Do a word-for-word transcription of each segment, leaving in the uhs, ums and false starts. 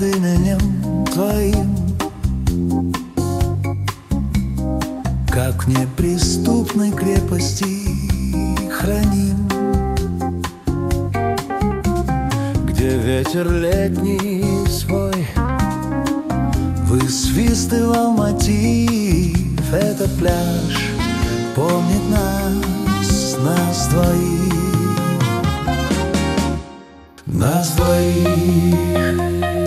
под именем твоим, как в неприступной крепости храним, где ветер летний свой высвистывал мотив. Этот пляж помнит нас, нас двоих, нас двоих.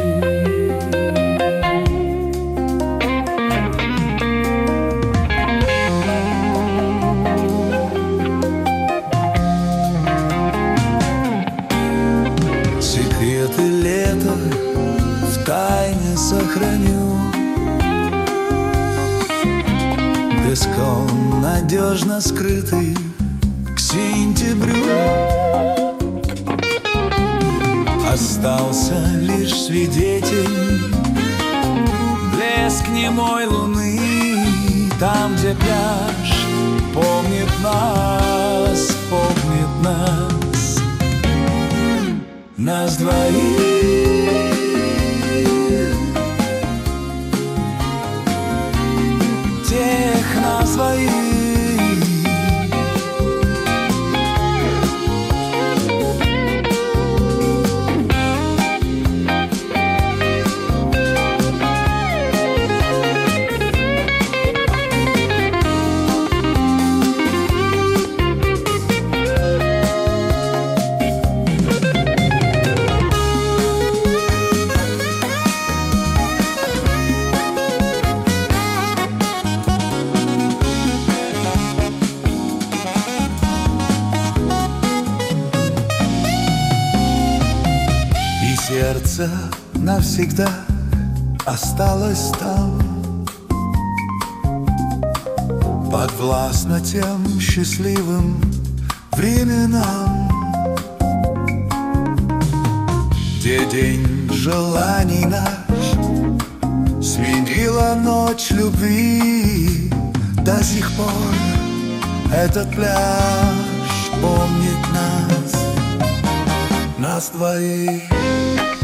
Секреты лета в тайне сохраню, песком надежно скрытый к сентябрю. Остался лишь свидетель, блеск немой луны, там, где пляж помнит нас, помнит нас, нас двоих, тех нас двоих. Сердце навсегда осталось там, подвластно тем счастливым временам, где день желаний наш сменила ночь любви. До сих пор этот пляж помнит нас, нас двоих.